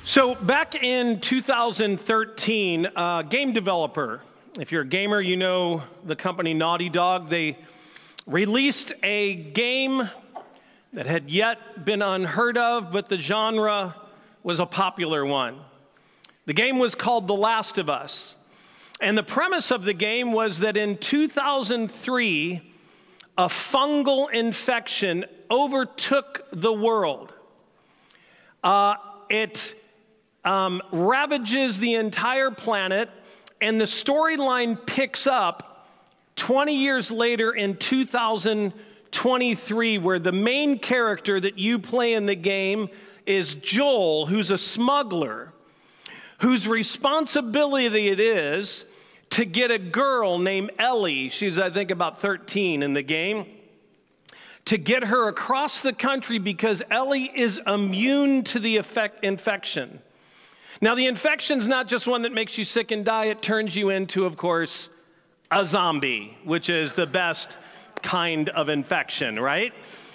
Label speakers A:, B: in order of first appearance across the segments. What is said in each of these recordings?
A: So back in 2013, a game developer, if you're a gamer, you know the company Naughty Dog, they released a game that had yet been unheard of, but the genre was a popular one. The game was called The Last of Us. And the premise of the game was that in 2003, a fungal infection overtook the world. It ravages the entire planet, and the storyline picks up 20 years later in 2023, where the main character that you play in the game is Joel, who's a smuggler, whose responsibility it is to get a girl named Ellie, she's I think about 13 in the game, to get her across the country because Ellie is immune to the infection. Now, the infection's not just one that makes you sick and die, it turns you into, of course, a zombie, which is the best kind of infection, right?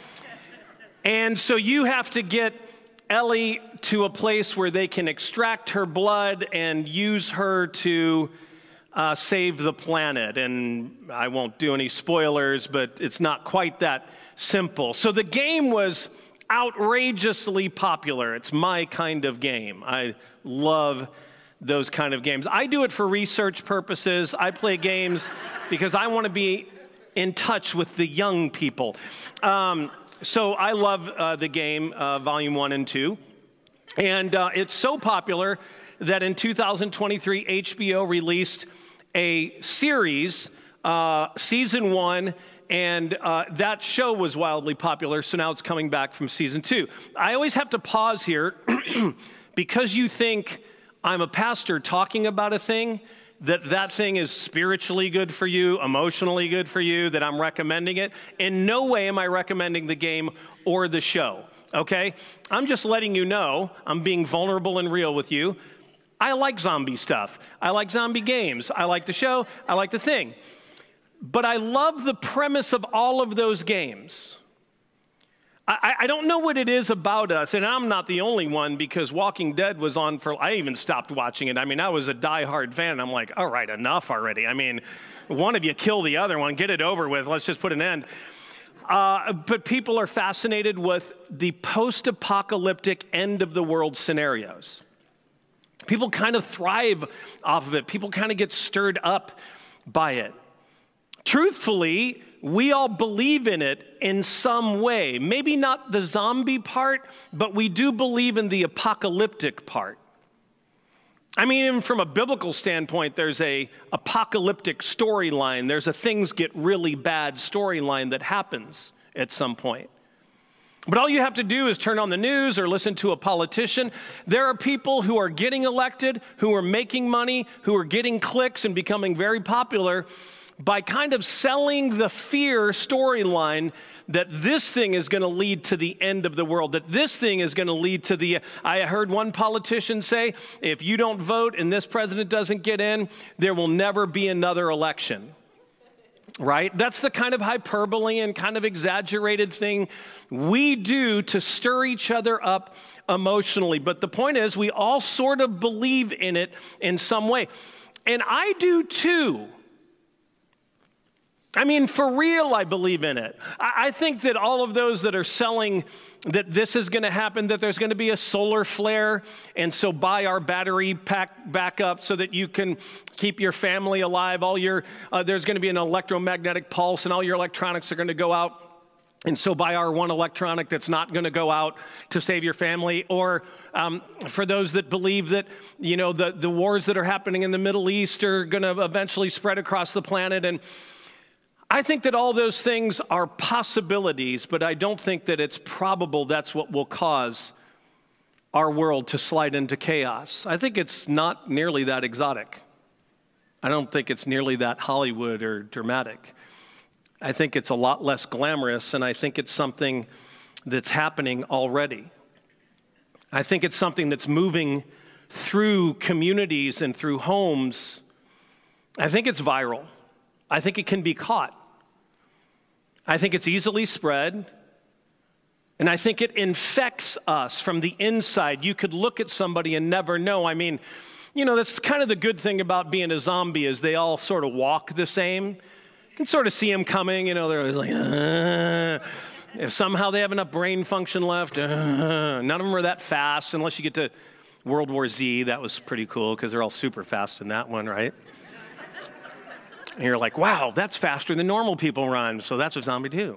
A: And so you have to get Ellie to a place where they can extract her blood and use her to save the planet. And I won't do any spoilers, but it's not quite that simple. So the game was outrageously popular. It's my kind of game. I love those kind of games. I do it for research purposes. I play games because I want to be in touch with the young people. So I love the game, Volume 1 and 2. And it's so popular that in 2023, HBO released a series, Season 1, and that show was wildly popular, so now it's coming back from Season 2. I always have to pause here because you think I'm a pastor talking about a thing, that thing is spiritually good for you, emotionally good for you, that I'm recommending it. In no way am I recommending the game or the show, okay? I'm just letting you know, I'm being vulnerable and real with you. I like zombie stuff. I like zombie games. I like the show. I like the thing. But I love the premise of all of those games. I don't know what it is about us, and I'm not the only one because Walking Dead was on for, I even stopped watching it. I mean, I was a diehard fan, and I'm like, all right, enough already. I mean, one of you kill the other one, get it over with, let's just put an end. But people are fascinated with the post-apocalyptic end of the world scenarios. People kind of thrive off of it. People kind of get stirred up by it. Truthfully, we all believe in it in some way. Maybe not the zombie part, but we do believe in the apocalyptic part. I mean, even from a biblical standpoint, there's a apocalyptic storyline. There's a things get really bad storyline that happens at some point. But all you have to do is turn on the news or listen to a politician. There are people who are getting elected, who are making money, who are getting clicks and becoming very popular by kind of selling the fear storyline that this thing is going to lead to the end of the world, that this thing is going to lead to the, I heard one politician say, if you don't vote and this president doesn't get in, there will never be another election. Right? That's the kind of hyperbole and kind of exaggerated thing we do to stir each other up emotionally. But the point is, we all sort of believe in it in some way. And I do too. I mean, for real, I believe in it. I think that all of those that are selling that this is going to happen, that there's going to be a solar flare, and so buy our battery pack back up so that you can keep your family alive. There's going to be an electromagnetic pulse, and all your electronics are going to go out. And so buy our one electronic that's not going to go out to save your family. Or for those that believe that, you know, the wars that are happening in the Middle East are going to eventually spread across the planet. And I think that all those things are possibilities, but I don't think that it's probable that's what will cause our world to slide into chaos. I think it's not nearly that exotic. I don't think it's nearly that Hollywood or dramatic. I think it's a lot less glamorous, and I think it's something that's happening already. I think it's something that's moving through communities and through homes. I think it's viral. I think it can be caught. I think it's easily spread. And I think it infects us from the inside. You could look at somebody and never know. I mean, you know, that's kind of the good thing about being a zombie is they all sort of walk the same. You can sort of see them coming, you know, they're always like, If somehow they have enough brain function left, none of them are that fast unless you get to World War Z. That was pretty cool because they're all super fast in that one, right? And you're like, wow, that's faster than normal people run, so that's a zombie too.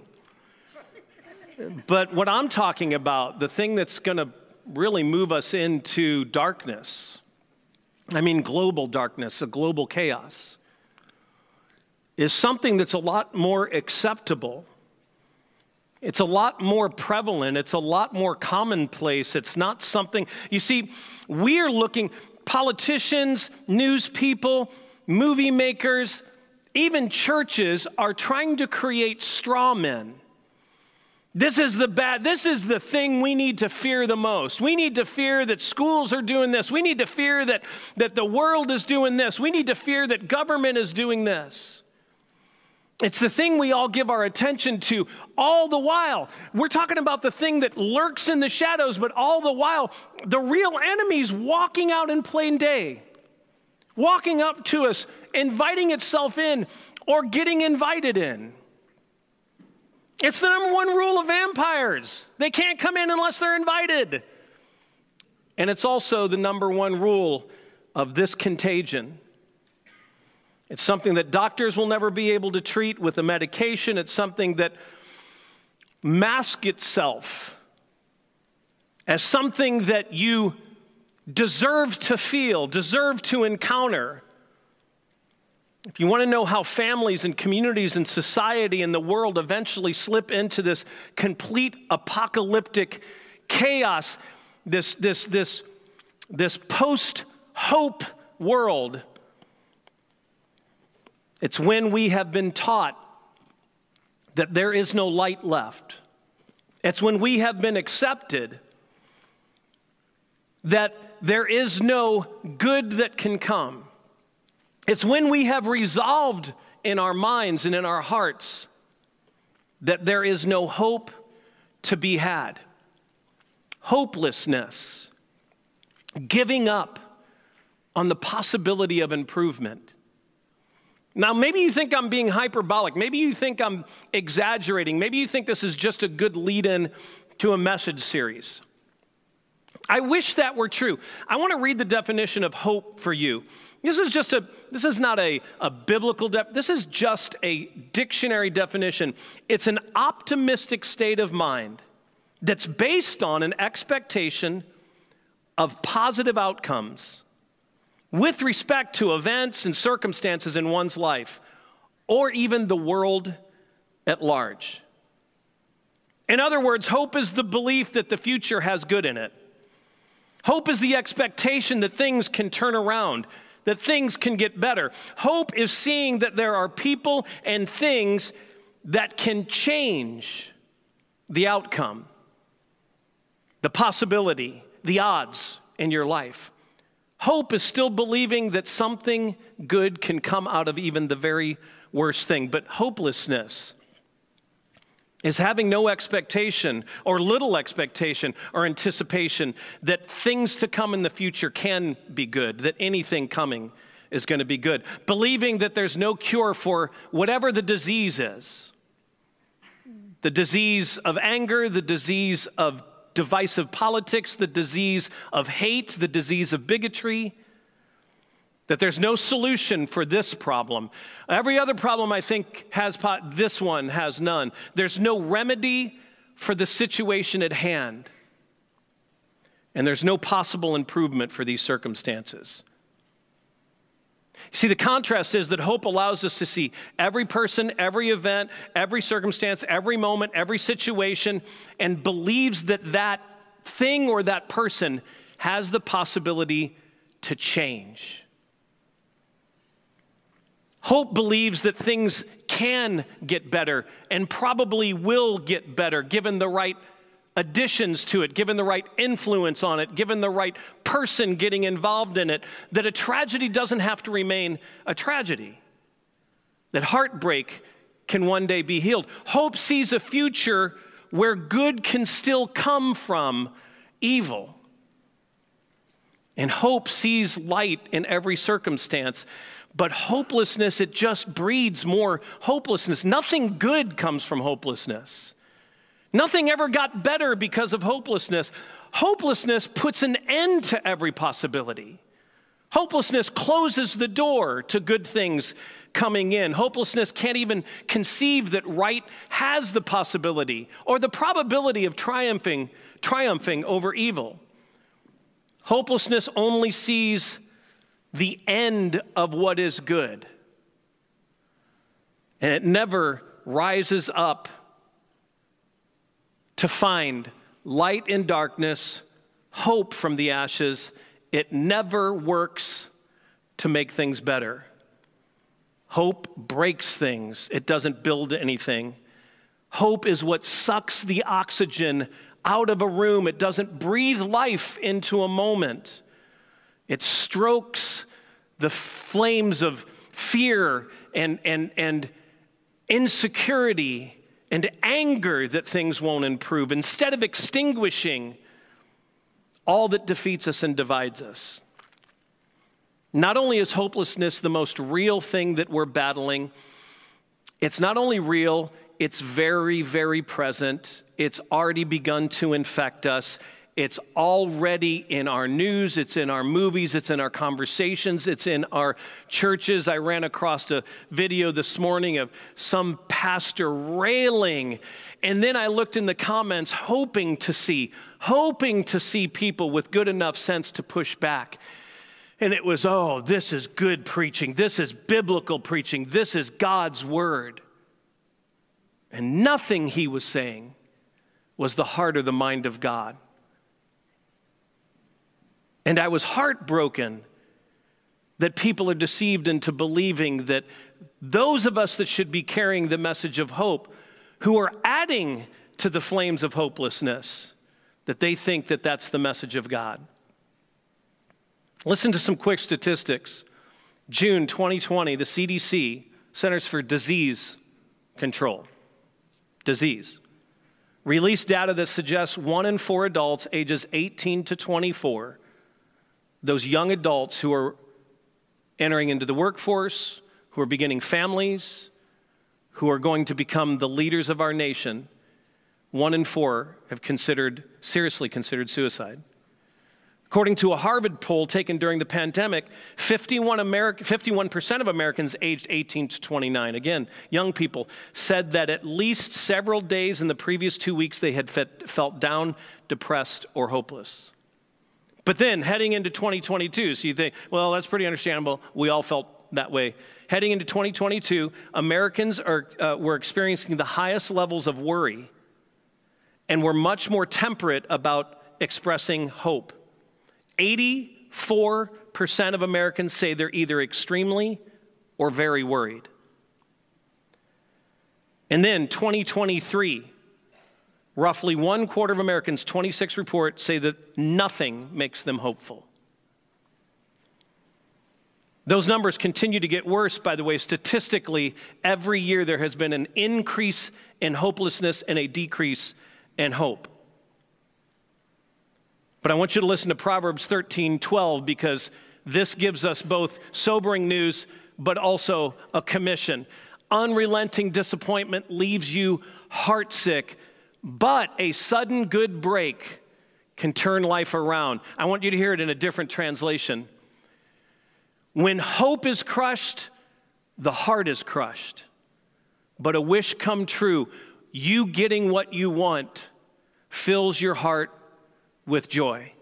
A: But what I'm talking about, the thing that's going to really move us into darkness, I mean global darkness, a global chaos, is something that's a lot more acceptable. It's a lot more prevalent. It's a lot more commonplace. It's not something, you see, we're looking, politicians, news people, movie makers, even churches are trying to create straw men. This is the thing we need to fear the most. We need to fear that schools are doing this. We need to fear that the world is doing this. We need to fear that government is doing this. It's the thing we all give our attention to all the while. We're talking about the thing that lurks in the shadows, but all the while, the real enemy's walking out in plain day, walking up to us, inviting itself in, or getting invited in. It's the number one rule of vampires. They can't come in unless they're invited. And it's also the number one rule of this contagion. It's something that doctors will never be able to treat with a medication. It's something that masks itself as something that you deserve to feel, deserve to encounter. If you want to know how families and communities and society and the world eventually slip into this complete apocalyptic chaos, this post-hope world, it's when we have been taught that there is no light left. It's when we have been accepted that there is no good that can come. It's when we have resolved in our minds and in our hearts that there is no hope to be had. Hopelessness, giving up on the possibility of improvement. Now, maybe you think I'm being hyperbolic. Maybe you think I'm exaggerating. Maybe you think this is just a good lead-in to a message series. I wish that were true. I want to read the definition of hope for you. This is not a biblical this is just a dictionary definition. It's an optimistic state of mind that's based on an expectation of positive outcomes with respect to events and circumstances in one's life, or even the world at large. In other words, hope is the belief that the future has good in it. Hope is the expectation that things can turn around, that things can get better. Hope is seeing that there are people and things that can change the outcome, the possibility, the odds in your life. Hope is still believing that something good can come out of even the very worst thing. But hopelessness is having no expectation or little expectation or anticipation that things to come in the future can be good, that anything coming is going to be good. Believing that there's no cure for whatever the disease is. The disease of anger, the disease of divisive politics, the disease of hate, the disease of bigotry, that there's no solution for this problem. Every other problem I think has this one has none. There's no remedy for the situation at hand. And there's no possible improvement for these circumstances. See, the contrast is that hope allows us to see every person, every event, every circumstance, every moment, every situation, and believes that that thing or that person has the possibility to change. Hope believes that things can get better and probably will get better given the right additions to it, given the right influence on it, given the right person getting involved in it, that a tragedy doesn't have to remain a tragedy, that heartbreak can one day be healed. Hope sees a future where good can still come from evil. And hope sees light in every circumstance. But hopelessness, it just breeds more hopelessness. Nothing good comes from hopelessness. Nothing ever got better because of hopelessness. Hopelessness puts an end to every possibility. Hopelessness closes the door to good things coming in. Hopelessness can't even conceive that right has the possibility or the probability of triumphing over evil. Hopelessness only sees the end of what is good. And it never rises up to find light in darkness, hope from the ashes. It never works to make things better. Hope breaks things. It doesn't build anything. Hope is what sucks the oxygen out of a room. It doesn't breathe life into a moment. It strokes the flames of fear and insecurity and anger that things won't improve, instead of extinguishing all that defeats us and divides us. Not only is hopelessness the most real thing that we're battling, it's not only real, it's very, very present. It's already begun to infect us. It's already in our news, it's in our movies, it's in our conversations, it's in our churches. I ran across a video this morning of some pastor railing, and then I looked in the comments hoping to see people with good enough sense to push back. And it was, oh, this is good preaching, this is biblical preaching, this is God's word. And nothing he was saying was the heart or the mind of God. And I was heartbroken that people are deceived into believing that those of us that should be carrying the message of hope, who are adding to the flames of hopelessness, that they think that that's the message of God. Listen to some quick statistics. June 2020, the CDC, Centers for Disease Control, released data that suggests 1 in 4 adults ages 18 to 24, those young adults who are entering into the workforce, who are beginning families, who are going to become the leaders of our nation, 1 in 4 have seriously considered suicide. According to a Harvard poll taken during the pandemic, 51% of Americans aged 18 to 29, again, young people, said that at least several days in the previous 2 weeks they had felt down, depressed, or hopeless. But then, heading into 2022, so you think, well, that's pretty understandable. We all felt that way. Heading into 2022, Americans were experiencing the highest levels of worry, and were much more temperate about expressing hope. 84% of Americans say they're either extremely or very worried. And then 2023, roughly 1/4 of Americans, 26 reports, say that nothing makes them hopeful. Those numbers continue to get worse, by the way. Statistically, every year there has been an increase in hopelessness and a decrease in hope. But I want you to listen to Proverbs 13:12, because this gives us both sobering news but also a commission. Unrelenting disappointment leaves you heartsick, but a sudden good break can turn life around. I want you to hear it in a different translation. When hope is crushed, the heart is crushed. But a wish come true, you getting what you want, fills your heart with joy.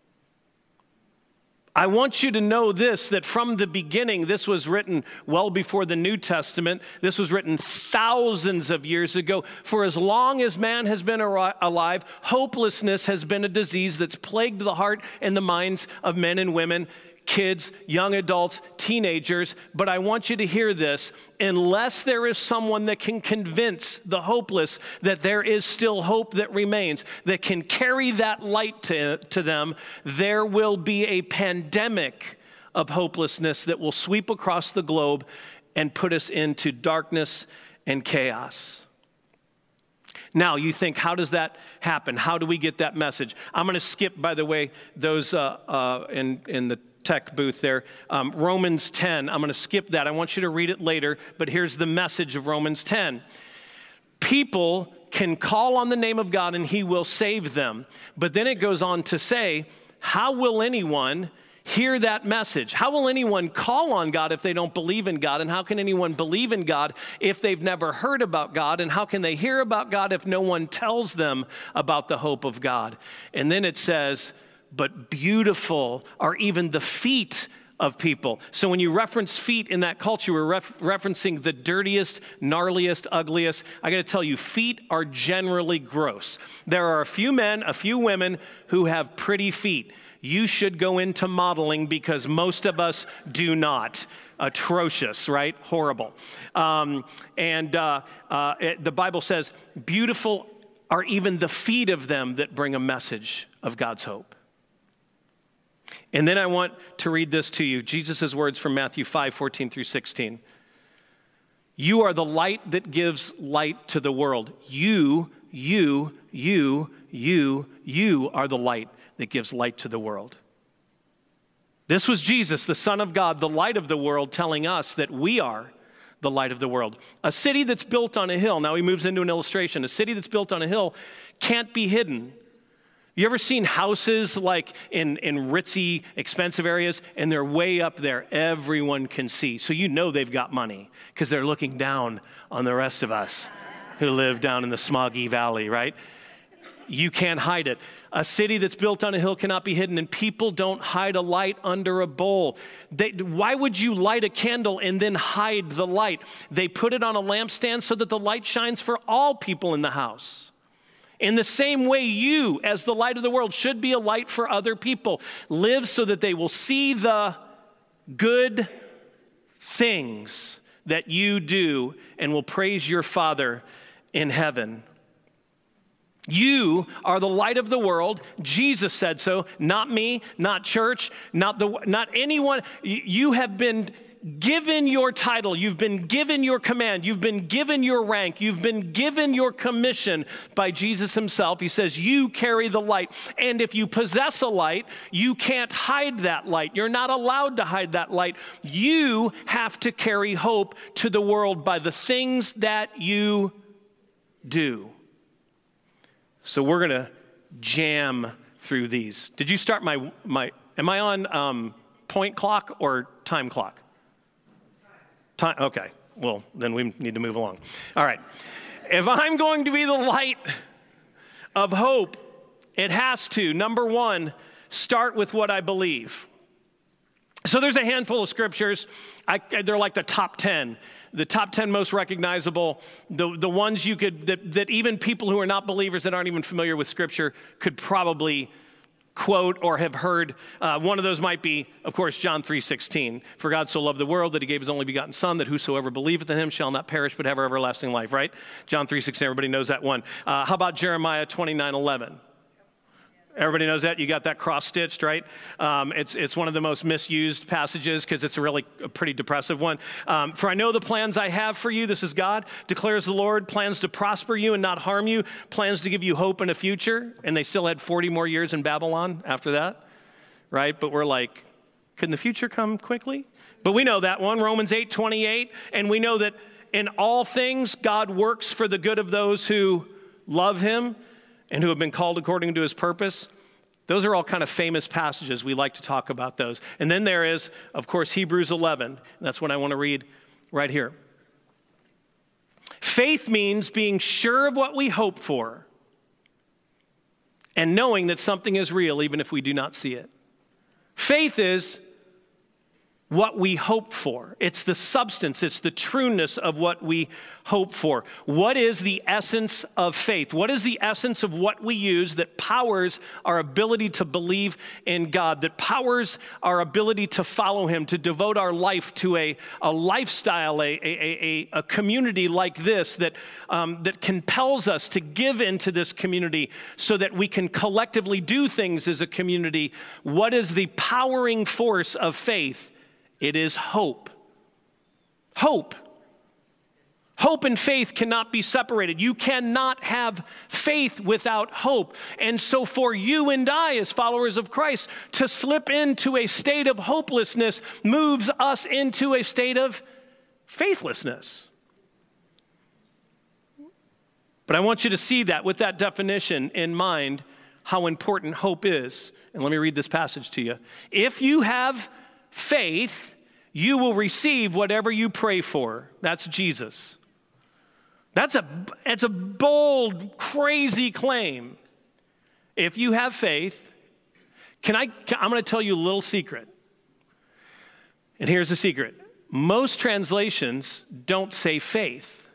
A: I want you to know this, that from the beginning, this was written well before the New Testament. This was written thousands of years ago. For as long as man has been alive, hopelessness has been a disease that's plagued the heart and the minds of men and women, kids, young adults, teenagers. But I want you to hear this. Unless there is someone that can convince the hopeless that there is still hope that remains, that can carry that light to them, there will be a pandemic of hopelessness that will sweep across the globe and put us into darkness and chaos. Now, you think, how does that happen? How do we get that message? I'm going to skip, by the way, those in the tech booth there. Romans 10, I'm going to skip that. I want you to read it later, but here's the message of Romans 10. People can call on the name of God and he will save them. But then it goes on to say, how will anyone hear that message? How will anyone call on God if they don't believe in God? And how can anyone believe in God if they've never heard about God? And how can they hear about God if no one tells them about the hope of God? And then it says, but beautiful are even the feet of people. So when you reference feet in that culture, we're referencing the dirtiest, gnarliest, ugliest. I got to tell you, feet are generally gross. There are a few men, a few women who have pretty feet. You should go into modeling because most of us do not. Atrocious, right? Horrible. The Bible says, beautiful are even the feet of them that bring a message of God's hope. And then I want to read this to you. Jesus' words from Matthew 5:14 through 16. You are the light that gives light to the world. You are the light that gives light to the world. This was Jesus, the Son of God, the light of the world, telling us that we are the light of the world. A city that's built on a hill, now he moves into an illustration. A city that's built on a hill can't be hidden. You ever seen houses like in ritzy, expensive areas, and they're way up there, everyone can see. So you know they've got money because they're looking down on the rest of us who live down in the smoggy valley, right? You can't hide it. A city that's built on a hill cannot be hidden, and people don't hide a light under a bowl. Why would you light a candle and then hide the light? They put it on a lampstand so that the light shines for all people in the house. In the same way, you, as the light of the world, should be a light for other people. Live so that they will see the good things that you do and will praise your Father in heaven. You are the light of the world. Jesus said so, not me, not church, not anyone. You have been given your title. You've been given your command. You've been given your rank. You've been given your commission by Jesus himself. He says, you carry the light. And if you possess a light, you can't hide that light. You're not allowed to hide that light. You have to carry hope to the world by the things that you do. So we're going to jam through these. Did you start am I on point clock or time clock? Time, okay. Well, then we need to move along. All right. If I'm going to be the light of hope, it has to, number one, start with what I believe. So there's a handful of scriptures. They're like the top 10. The top 10 most recognizable, the ones you could, that even people who are not believers that aren't even familiar with Scripture could probably quote or have heard. One of those might be, of course, John 3:16. For God so loved the world that he gave his only begotten Son, that whosoever believeth in him shall not perish but have everlasting life, right? John 3:16, everybody knows that one. How about Jeremiah 29:11? Everybody knows that? You got that cross-stitched, right? It's one of the most misused passages because it's a pretty depressive one. For I know the plans I have for you, this is God, declares the Lord, plans to prosper you and not harm you, plans to give you hope in a future. And they still had 40 more years in Babylon after that, right? But we're like, couldn't the future come quickly? But we know that one, Romans 8:28. And we know that in all things, God works for the good of those who love him and who have been called according to his purpose. Those are all kind of famous passages. We like to talk about those. And then there is, of course, Hebrews 11. That's what I want to read right here. Faith means being sure of what we hope for and knowing that something is real even if we do not see it. Faith is what we hope for. It's the substance, it's the trueness of what we hope for. What is the essence of faith? What is the essence of what we use that powers our ability to believe in God, that powers our ability to follow him, to devote our life to a lifestyle, a community like this that compels us to give into this community so that we can collectively do things as a community? What is the powering force of faith? It is hope. Hope. Hope and faith cannot be separated. You cannot have faith without hope. And so for you and I, as followers of Christ, to slip into a state of hopelessness moves us into a state of faithlessness. But I want you to see that with that definition in mind, how important hope is. And let me read this passage to you. If you have faith, you will receive whatever you pray for. That's Jesus. It's a bold, crazy claim. If you have faith, I'm going to tell you a little secret. And here's the secret. Most translations don't say faith.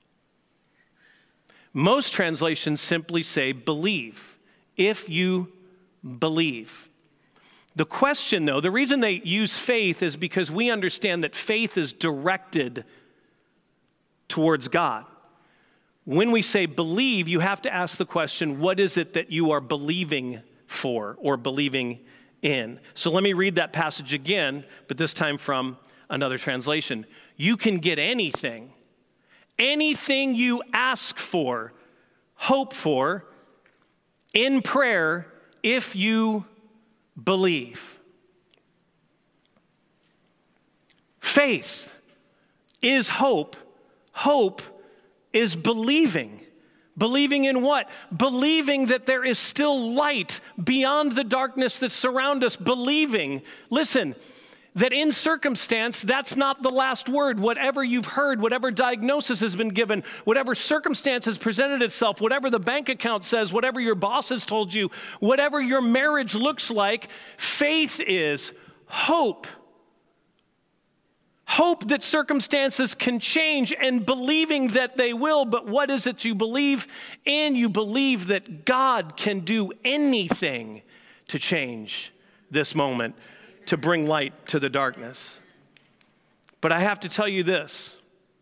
A: Most translations simply say believe. If you believe. The question, though, the reason they use faith is because we understand that faith is directed towards God. When we say believe, you have to ask the question, what is it that you are believing for or believing in? So let me read that passage again, but this time from another translation. You can get anything you ask for, hope for, in prayer if you believe. Faith is hope. Hope is believing. Believing in what? Believing that there is still light beyond the darkness that surrounds us. Believing, listen, that in circumstance, that's not the last word. Whatever you've heard, whatever diagnosis has been given, whatever circumstance has presented itself, whatever the bank account says, whatever your boss has told you, whatever your marriage looks like, faith is hope. Hope that circumstances can change and believing that they will, but what is it you believe in? You believe that God can do anything to change this moment, to bring light to the darkness. But I have to tell you this,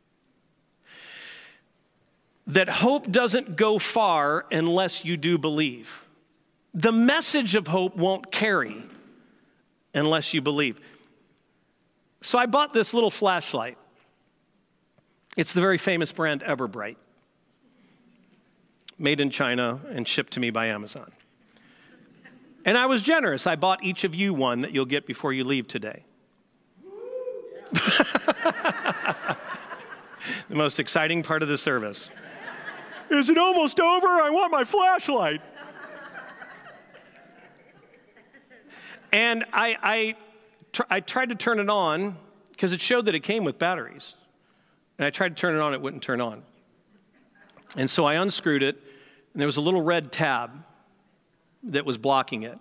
A: that hope doesn't go far unless you do believe. The message of hope won't carry unless you believe. So I bought this little flashlight. It's the very famous brand Everbright, made in China and shipped to me by Amazon. And I was generous. I bought each of you one that you'll get before you leave today. The most exciting part of the service. Is it almost over? I want my flashlight. And I tried to turn it on because it showed that it came with batteries. And I tried to turn it on, it wouldn't turn on. And so I unscrewed it, and there was a little red tab that was blocking it.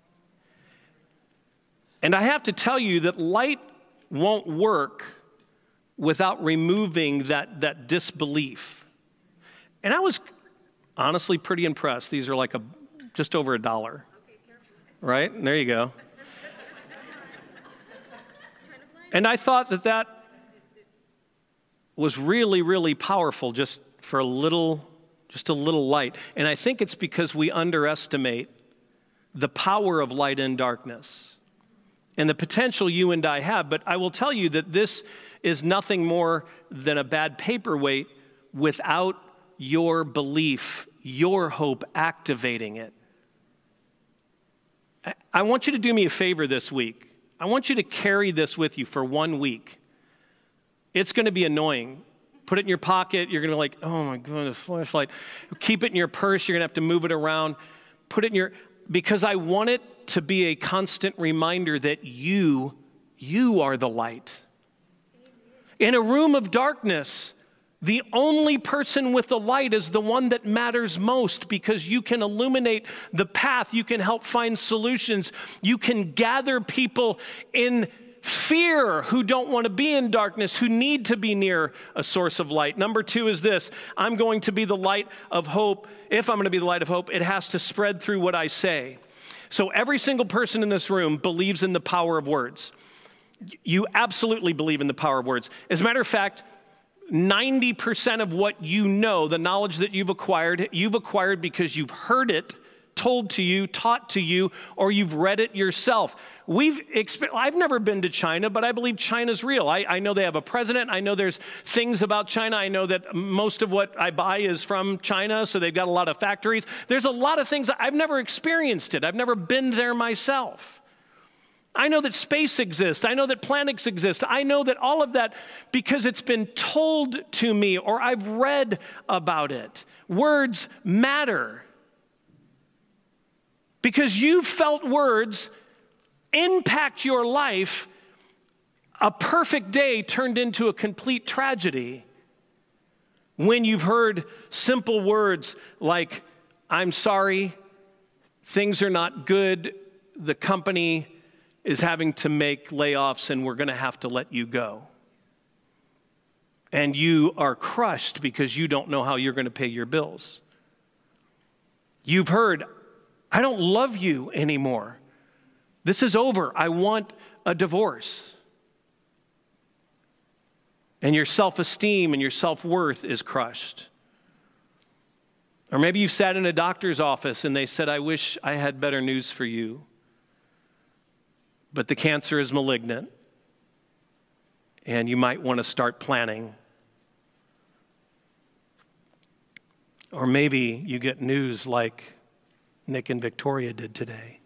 A: And I have to tell you that light won't work without removing that disbelief. And I was honestly pretty impressed. These are like just over $1. Right? And there you go. And I thought that was really, really powerful just for a little light. And I think it's because we underestimate the power of light in darkness and the potential you and I have. But I will tell you that this is nothing more than a bad paperweight without your belief, your hope activating it. I want you to do me a favor this week. I want you to carry this with you for 1 week. It's going to be annoying. Put it in your pocket. You're going to be like, oh my God, a flashlight. Keep it in your purse. You're going to have to move it around. Put it in because I want it to be a constant reminder that you are the light. In a room of darkness, the only person with the light is the one that matters most because you can illuminate the path. You can help find solutions. You can gather people in fear who don't want to be in darkness, who need to be near a source of light. Number 2 is this. I'm going to be the light of hope. If I'm going to be the light of hope, it has to spread through what I say. So every single person in this room believes in the power of words. You absolutely believe in the power of words. As a matter of fact, 90% of what you know, the knowledge that you've acquired because you've heard it told to you, taught to you, or you've read it yourself. I've never been to China, but I believe China's real. I know they have a president. I know there's things about China. I know that most of what I buy is from China, so they've got a lot of factories. There's a lot of things. I've never experienced it. I've never been there myself. I know that space exists. I know that planets exist. I know that all of that because it's been told to me or I've read about it. Words matter. Because you felt words impact your life, a perfect day turned into a complete tragedy. When you've heard simple words like, I'm sorry, things are not good, the company is having to make layoffs and we're going to have to let you go. And you are crushed because you don't know how you're going to pay your bills. You've heard, I don't love you anymore. This is over. I want a divorce. And your self-esteem and your self-worth is crushed. Or maybe you've sat in a doctor's office and they said, I wish I had better news for you. But the cancer is malignant, and you might want to start planning. Or maybe you get news like Nick and Victoria did today.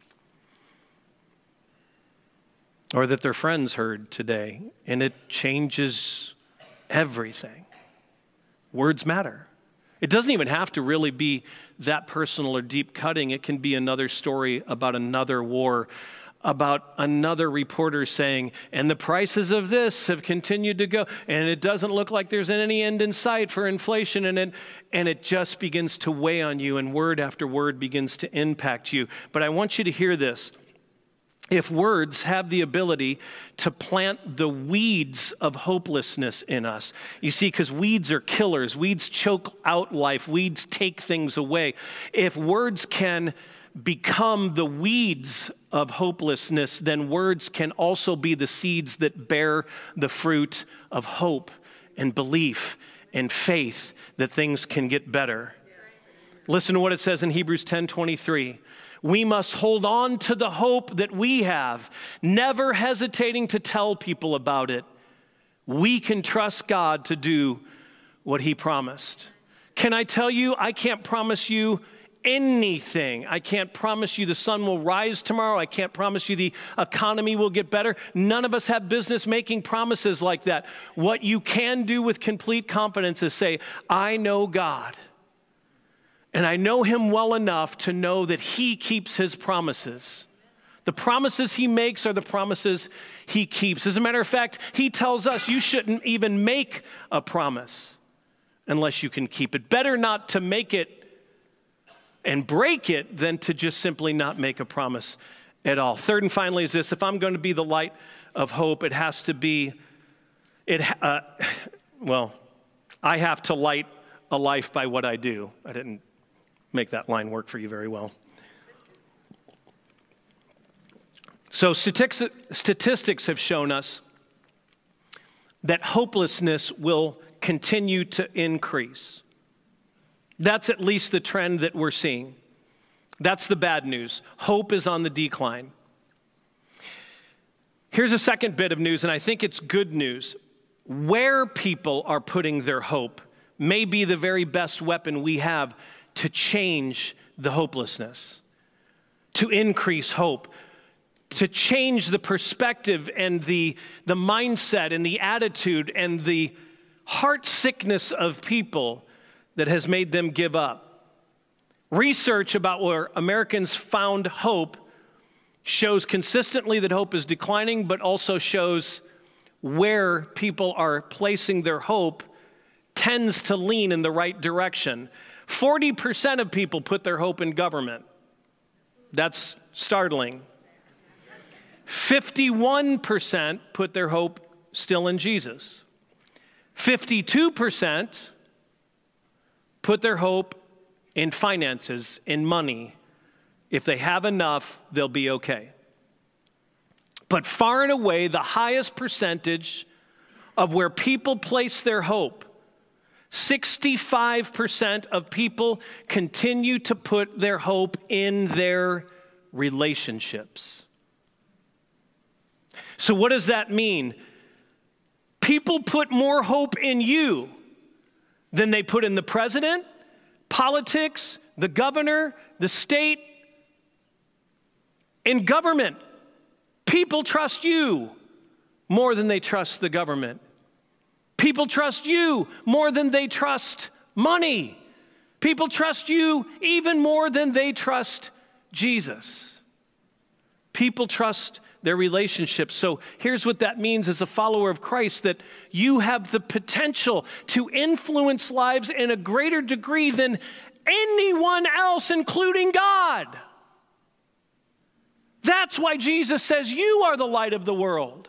A: Or that their friends heard today, and it changes everything. Words matter. It doesn't even have to really be that personal or deep cutting. It can be another story about another war, about another reporter saying, and the prices of this have continued to go, and it doesn't look like there's any end in sight for inflation, and it just begins to weigh on you, and word after word begins to impact you. But I want you to hear this. If words have the ability to plant the weeds of hopelessness in us, you see, because weeds are killers, weeds choke out life, weeds take things away. If words can become the weeds of hopelessness, then words can also be the seeds that bear the fruit of hope and belief and faith that things can get better. Listen to what it says in Hebrews 10:23. We must hold on to the hope that we have, never hesitating to tell people about it. We can trust God to do what he promised. Can I tell you, I can't promise you anything. I can't promise you the sun will rise tomorrow. I can't promise you the economy will get better. None of us have business making promises like that. What you can do with complete confidence is say, I know God, and I know him well enough to know that he keeps his promises. The promises he makes are the promises he keeps. As a matter of fact, he tells us you shouldn't even make a promise unless you can keep it. Better not to make it and break it than to just simply not make a promise at all. Third and finally is this: if I'm going to be the light of hope, it has to be, I have to light a life by what I do. I didn't make that line work for you very well. So statistics have shown us that hopelessness will continue to increase. That's at least the trend that we're seeing. That's the bad news. Hope is on the decline. Here's a second bit of news, and I think it's good news. Where people are putting their hope may be the very best weapon we have to change the hopelessness, to increase hope, to change the perspective and the mindset and the attitude and the heart sickness of people that has made them give up. Research about where Americans found hope shows consistently that hope is declining, but also shows where people are placing their hope tends to lean in the right direction. 40% of people put their hope in government. That's startling. 51% put their hope still in Jesus. 52% put their hope in finances, in money. If they have enough, they'll be okay. But far and away, the highest percentage of where people place their hope, 65% of people continue to put their hope in their relationships. So what does that mean? People put more hope in you than they put in the president, politics, the governor, the state, in government. People trust you more than they trust the government. People trust you more than they trust money. People trust you even more than they trust Jesus. People trust their relationships. So here's what that means as a follower of Christ, that you have the potential to influence lives in a greater degree than anyone else, including God. That's why Jesus says you are the light of the world.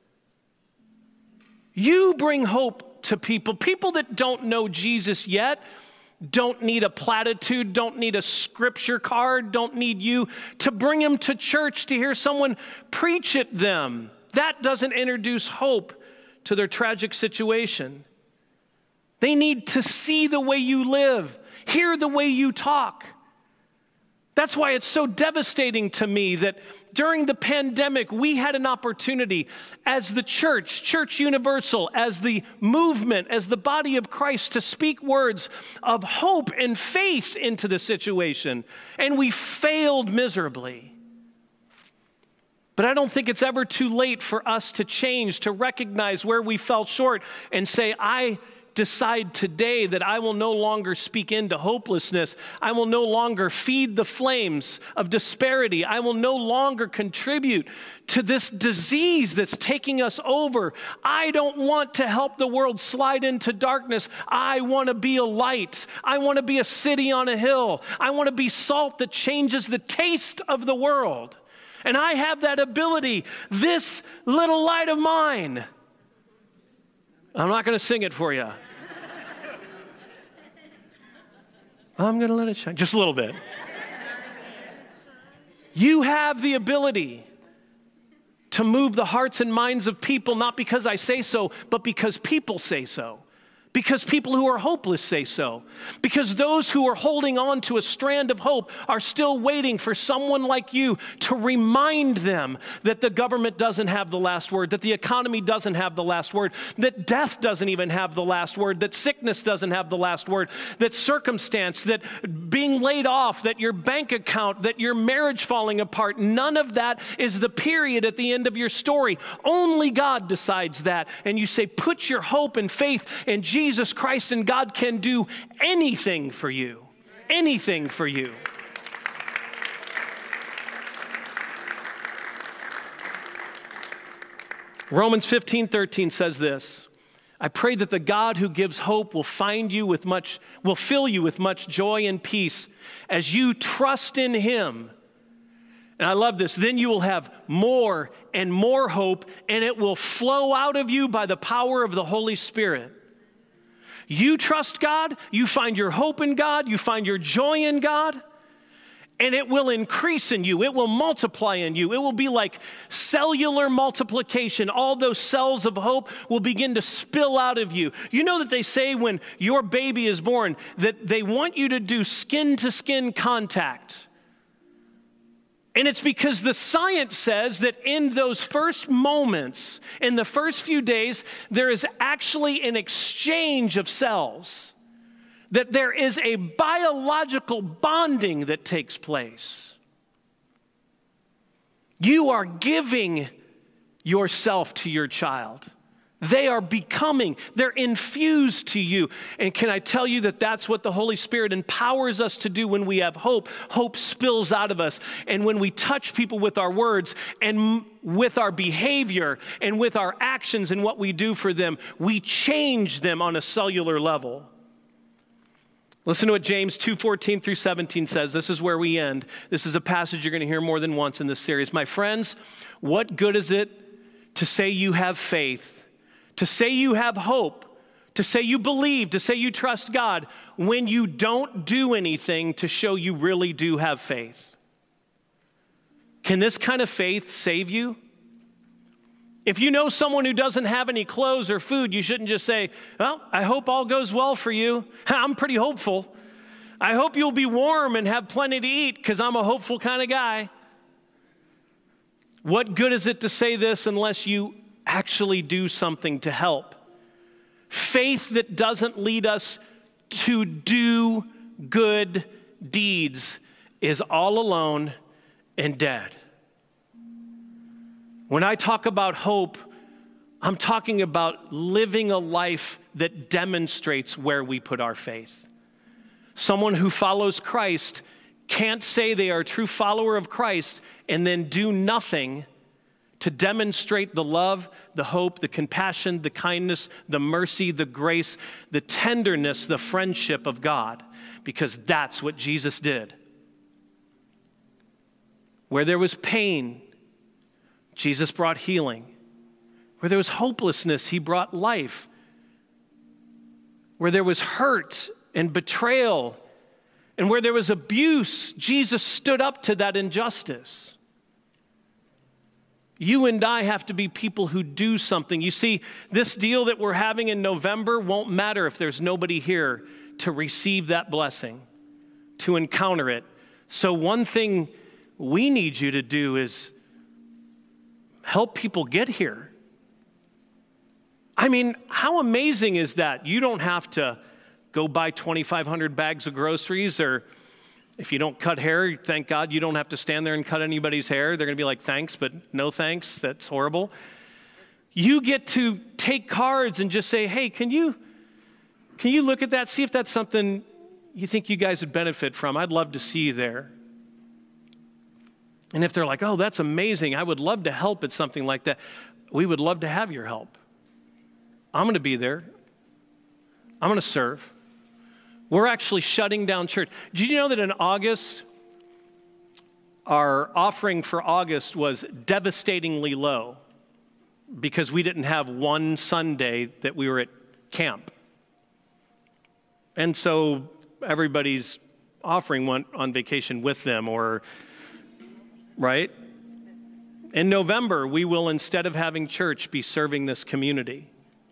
A: You bring hope to people. People that don't know Jesus yet don't need a platitude, don't need a scripture card, don't need you to bring them to church to hear someone preach at them. That doesn't introduce hope to their tragic situation. They need to see the way you live, hear the way you talk. That's why it's so devastating to me that during the pandemic, we had an opportunity as the church, Church Universal, as the movement, as the body of Christ, to speak words of hope and faith into the situation. And we failed miserably. But I don't think it's ever too late for us to change, to recognize where we fell short and say, I decide today that I will no longer speak into hopelessness. I will no longer feed the flames of disparity. I will no longer contribute to this disease that's taking us over. I don't want to help the world slide into darkness. I want to be a light. I want to be a city on a hill. I want to be salt that changes the taste of the world. And I have that ability, this little light of mine. I'm not going to sing it for you. I'm going to let it shine. Just a little bit. You have the ability to move the hearts and minds of people, not because I say so, but because people say so. Because people who are hopeless say so. Because those who are holding on to a strand of hope are still waiting for someone like you to remind them that the government doesn't have the last word, that the economy doesn't have the last word, that death doesn't even have the last word, that sickness doesn't have the last word, that circumstance, that being laid off, that your bank account, that your marriage falling apart, none of that is the period at the end of your story. Only God decides that. And you say, put your hope and faith in Jesus Christ, and God can do anything for you. Anything for you. Romans 15:13 says this: I pray that the God who gives hope will fill you with much joy and peace as you trust in him. And I love this. Then you will have more and more hope, and it will flow out of you by the power of the Holy Spirit. You trust God, you find your hope in God, you find your joy in God, and it will increase in you. It will multiply in you. It will be like cellular multiplication. All those cells of hope will begin to spill out of you. You know that they say when your baby is born that they want you to do skin-to-skin contact. And it's because the science says that in those first moments, in the first few days, there is actually an exchange of cells, that there is a biological bonding that takes place. You are giving yourself to your child. They are becoming, they're infused to you. And can I tell you that that's what the Holy Spirit empowers us to do when we have hope? Hope spills out of us. And when we touch people with our words and with our behavior and with our actions and what we do for them, we change them on a cellular level. Listen to what James 2:14 through 17 says. This is where we end. This is a passage you're going to hear more than once in this series. My friends, what good is it to say you have faith, to say you have hope, to say you believe, to say you trust God, when you don't do anything to show you really do have faith? Can this kind of faith save you? If you know someone who doesn't have any clothes or food, you shouldn't just say, well, I hope all goes well for you. I'm pretty hopeful. I hope you'll be warm and have plenty to eat because I'm a hopeful kind of guy. What good is it to say this unless you actually do something to help? Faith that doesn't lead us to do good deeds is all alone and dead. When I talk about hope, I'm talking about living a life that demonstrates where we put our faith. Someone who follows Christ can't say they are a true follower of Christ and then do nothing to demonstrate the love, the hope, the compassion, the kindness, the mercy, the grace, the tenderness, the friendship of God, because that's what Jesus did. Where there was pain, Jesus brought healing. Where there was hopelessness, he brought life. Where there was hurt and betrayal, and where there was abuse, Jesus stood up to that injustice. You and I have to be people who do something. You see, this deal that we're having in November won't matter if there's nobody here to receive that blessing, to encounter it. So one thing we need you to do is help people get here. I mean, how amazing is that? You don't have to go buy 2,500 bags of groceries, or if you don't cut hair, thank God you don't have to stand there and cut anybody's hair. They're going to be like, thanks, but no thanks. That's horrible. You get to take cards and just say, hey, can you look at that? See if that's something you think you guys would benefit from. I'd love to see you there. And if they're like, oh, that's amazing, I would love to help at something like that, we would love to have your help. I'm going to be there. I'm going to serve. We're actually shutting down church. Did you know that in August, our offering for August was devastatingly low because we didn't have one Sunday that we were at camp? And so everybody's offering went on vacation with them, or right? In November, we will, instead of having church, be serving this community.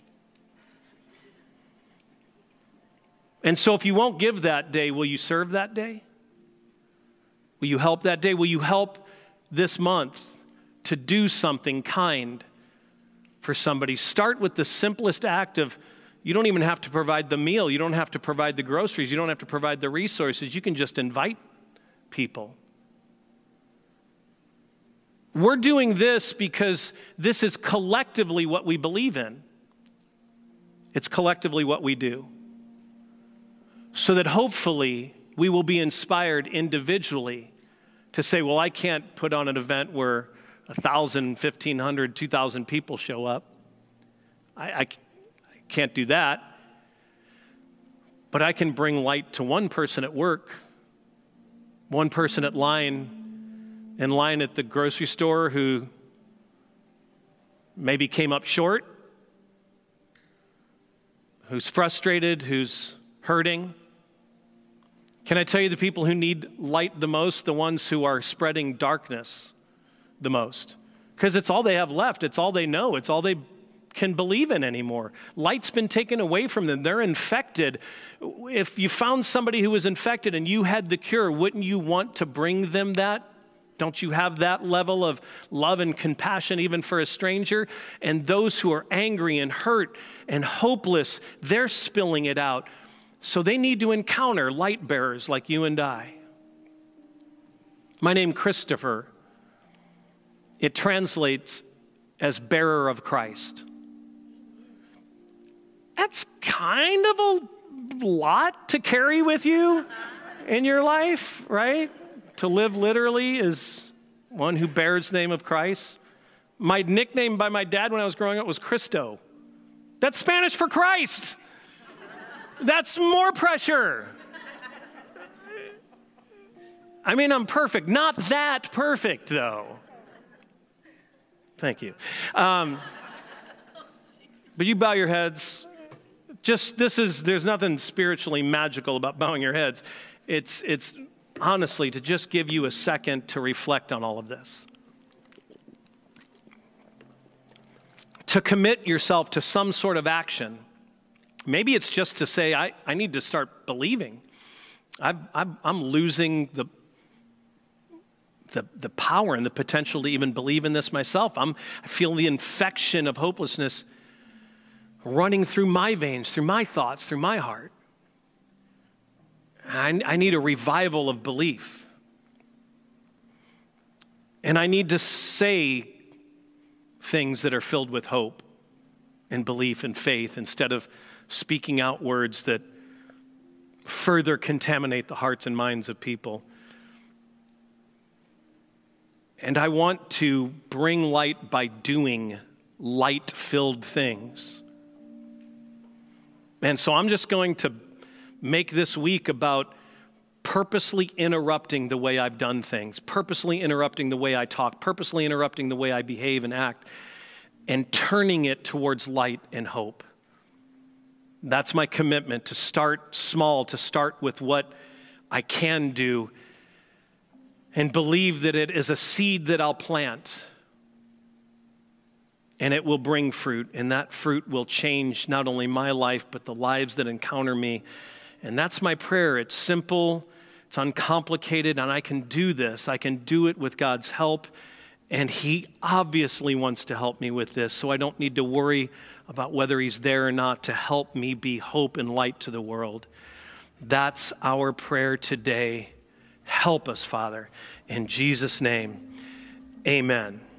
A: And so if you won't give that day, will you serve that day? Will you help that day? Will you help this month to do something kind for somebody? Start with the simplest act of, you don't even have to provide the meal. You don't have to provide the groceries. You don't have to provide the resources. You can just invite people. We're doing this because this is collectively what we believe in. It's collectively what we do. So that hopefully we will be inspired individually to say, well, I can't put on an event where 1,000, 1,500, 2,000 people show up. I can't do that. But I can bring light to one person at work, one person in line at the grocery store who maybe came up short, who's frustrated, who's hurting. Can I tell you the people who need light the most, the ones who are spreading darkness the most? Because it's all they have left. It's all they know. It's all they can believe in anymore. Light's been taken away from them. They're infected. If you found somebody who was infected and you had the cure, wouldn't you want to bring them that? Don't you have that level of love and compassion even for a stranger? And those who are angry and hurt and hopeless, they're spilling it out. So they need to encounter light bearers like you and I. My name, Christopher. It translates as bearer of Christ. That's kind of a lot to carry with you in your life, right? To live literally as one who bears the name of Christ. My nickname by my dad when I was growing up was Cristo. That's Spanish for Christ. That's more pressure. I mean, I'm perfect. Not that perfect, though. Thank you. But you bow your heads. There's nothing spiritually magical about bowing your heads. It's honestly to just give you a second to reflect on all of this. to commit yourself to some sort of action. Maybe it's just to say, I need to start believing. I'm losing the power and the potential to even believe in this myself. I feel the infection of hopelessness running through my veins, through my thoughts, through my heart. I need a revival of belief. And I need to say things that are filled with hope and belief and faith instead of speaking out words that further contaminate the hearts and minds of people. And I want to bring light by doing light-filled things. And so I'm just going to make this week about purposely interrupting the way I've done things, purposely interrupting the way I talk, purposely interrupting the way I behave and act, and turning it towards light and hope. That's my commitment, to start small, to start with what I can do, and believe that it is a seed that I'll plant, and it will bring fruit, and that fruit will change not only my life, but the lives that encounter me. And that's my prayer. It's simple, it's uncomplicated, and I can do this. I can do it with God's help, and He obviously wants to help me with this, so I don't need to worry about whether He's there or not to help me be hope and light to the world. That's our prayer today. Help us, Father. In Jesus' name, amen.